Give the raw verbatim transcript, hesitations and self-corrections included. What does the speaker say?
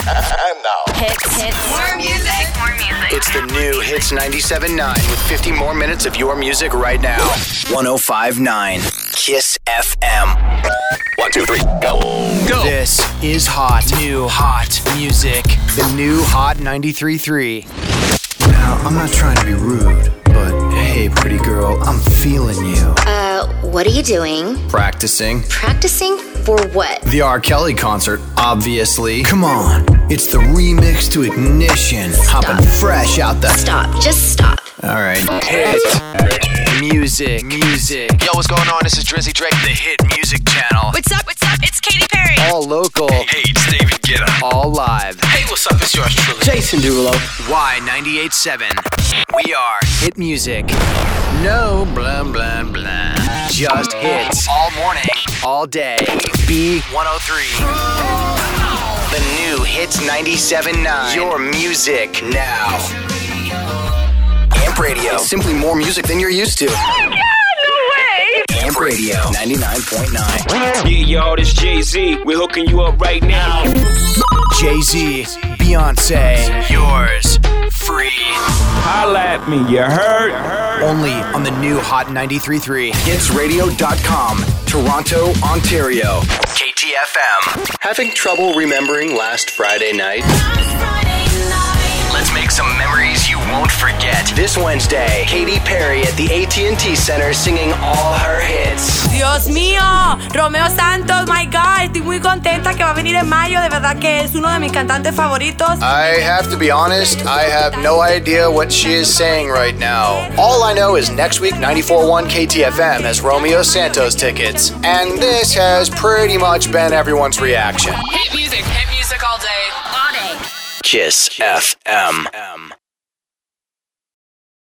now. Hits, hits. More music. More music. It's the new Hits ninety-seven point nine with fifty more minutes of your music right now. one oh five point nine Kiss F M. One, two, three, go. Go. This is hot. New hot music. The new Hot ninety-three point three. Now, I'm not trying to be rude, but hey, pretty girl, I'm feeling you. Uh, what are you doing? Practicing. Practicing for what? The R. Kelly concert, obviously. Come on, it's the remix to Ignition. Stop. Hopping fresh out the... Stop, just stop. Alright. Hit. Music. Music. Yo, what's going on? This is Drizzy Drake. The Hit Music Channel. What's up? What's up? It's Katy Perry. All local. Hey, it's David Guetta. All live. Hey, what's up? It's yours truly. Jason Derulo. Y ninety-eight point seven. We are Hit Music. No blah blah blah. Just hits. All morning. All day. B one oh three. The new Hits ninety-seven point nine. Your music now. Amp Radio. Simply more music than you're used to. Oh my God, no way. Amp Radio. ninety-nine point nine. Yeah, y'all, this Jay-Z. We're hooking you up right now. Jay-Z. Beyonce. Yours. Free. Holla at me, you heard? Only on the new Hot ninety-three point three. hits radio dot com. Toronto, Ontario. K T F M. Having trouble remembering last Friday night? Let's make some memories you won't forget. This Wednesday, Katy Perry at the A T and T Center singing all her hits. Dios mío, Romeo Santos, my God, estoy muy contenta que va a venir en mayo, de verdad que es uno de mis cantantes favoritos. I have to be honest, I have no idea what she is saying right now. All I know is next week, ninety-four point one K T F M has Romeo Santos tickets. And this has pretty much been everyone's reaction. Hit music. Hit music all day. All day. Kiss F M.